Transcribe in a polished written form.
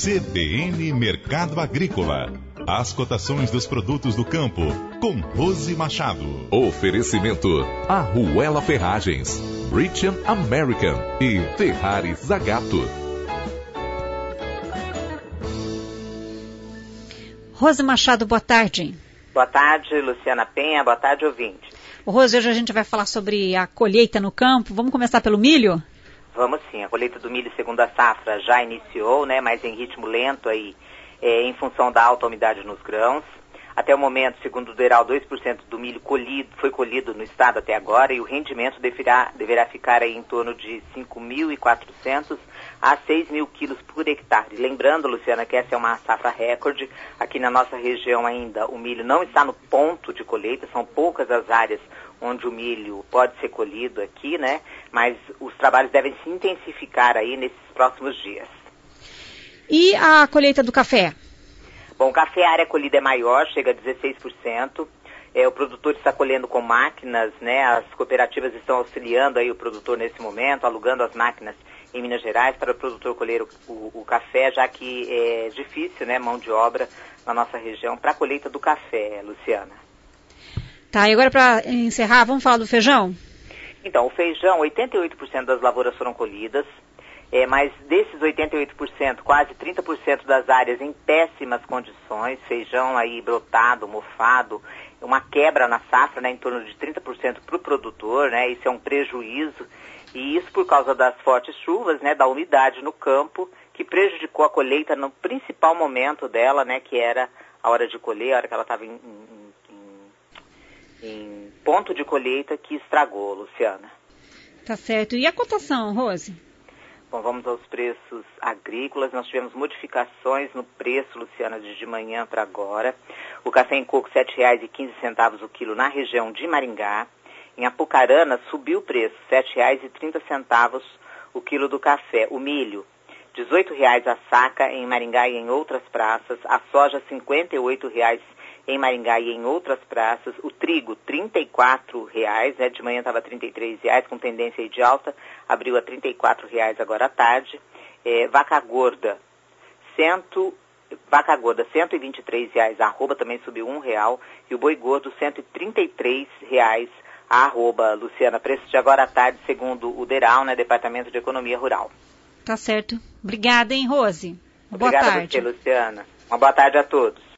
CBN Mercado Agrícola. As cotações dos produtos do campo, com Rose Machado. Oferecimento: Arruela Ferragens, Richard American e Ferrari Zagato. Rose Machado, boa tarde. Boa tarde, Luciana Penha. Boa tarde, ouvinte. Rose, hoje a gente vai falar sobre a colheita no campo. Vamos começar pelo milho? Vamos sim. A colheita do milho segunda safra já iniciou, né, mas em ritmo lento aí, em função da alta umidade nos grãos. Até o momento, segundo o DERAL, 2% do milho foi colhido no estado até agora, e o rendimento deverá ficar aí em torno de 5.400 a 6.000 quilos por hectare. Lembrando, Luciana, que essa é uma safra recorde. Aqui na nossa região ainda o milho não está no ponto de colheita, são poucas as áreas onde o milho pode ser colhido aqui, né? Mas os trabalhos devem se intensificar aí nesses próximos dias. E a colheita do café? Bom, o café, a área colhida é maior, chega a 16%. O produtor está colhendo com máquinas, né? As cooperativas estão auxiliando aí o produtor nesse momento, alugando as máquinas em Minas Gerais para o produtor colher o café, já que é difícil, né, mão de obra na nossa região para a colheita do café, Luciana. Tá, e agora para encerrar, vamos falar do feijão? Então, o feijão, 88% das lavouras foram colhidas, mas desses 88%, quase 30% das áreas em péssimas condições, feijão aí brotado, mofado, uma quebra na safra, né, em torno de 30% para o produtor, né, isso é um prejuízo, e isso por causa das fortes chuvas, né, da umidade no campo, que prejudicou a colheita no principal momento dela, né, que era a hora de colher, a hora que ela estava em ponto de colheita, que estragou, Luciana. Tá certo. E a cotação, Rose? Bom, vamos aos preços agrícolas. Nós tivemos modificações no preço, Luciana, de manhã para agora. O café em coco, R$ 7,15 o quilo na região de Maringá. Em Apucarana, subiu o preço, R$ 7,30 o quilo do café. O milho, R$ 18,00 a saca em Maringá e em outras praças. A soja, R$ 58,00 em Maringá e em outras praças. O trigo, R$ 34,00, né? De manhã estava R$ 33,00, com tendência de alta, abriu a R$ 34,00 agora à tarde. Vaca gorda, R$ 123,00 a arroba, também subiu R$ 1,00, e o boi gordo, R$ 133,00 a arroba, Luciana. Preço de agora à tarde, segundo o DERAL, né? Departamento de Economia Rural. Tá certo. Obrigada, hein, Rose? Obrigada boa tarde. A você, Luciana. Uma boa tarde a todos.